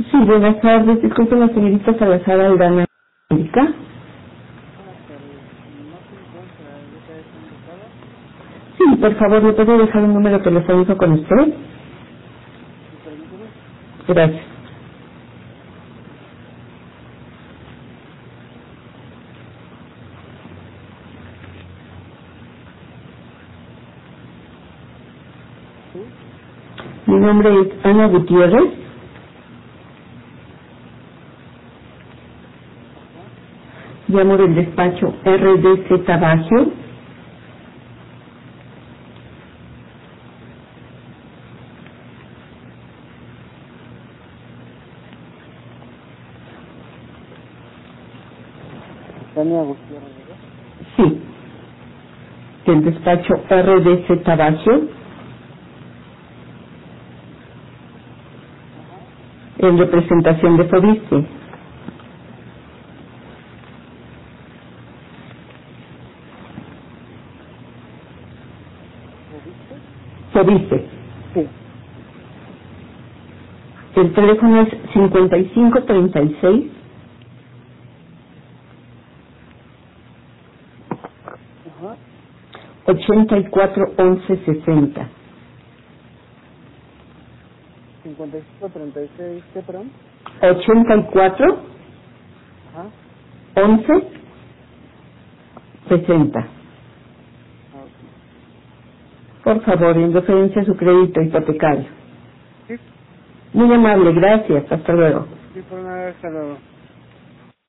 Sí, buenas tardes. Disculpe la señorita Salazar Aldana. ¿América? Buenas tardes. No se encuentra, ahorita está invitada. Sí, por favor, ¿me puede dejar un número telefónico con usted? ¿Me permite? Gracias. Sí. Mi nombre es Ana Gutiérrez. Ajá. Llamo del despacho RDC Tabagio. Tania Gutiérrez, ¿verdad? Sí, del despacho RDC Tabagio, Ajá. en representación de Fobiste. ¿Lo viste? Fobiste. Sí. El teléfono es 5536 Ajá. 841160. 5536, ¿qué, perdón? 84 Ajá. 11 60. Ah, ok. Por favor, en referencia a su crédito hipotecario. Sí, Muy amable, gracias. Hasta luego. sí, por una vez, hasta luego.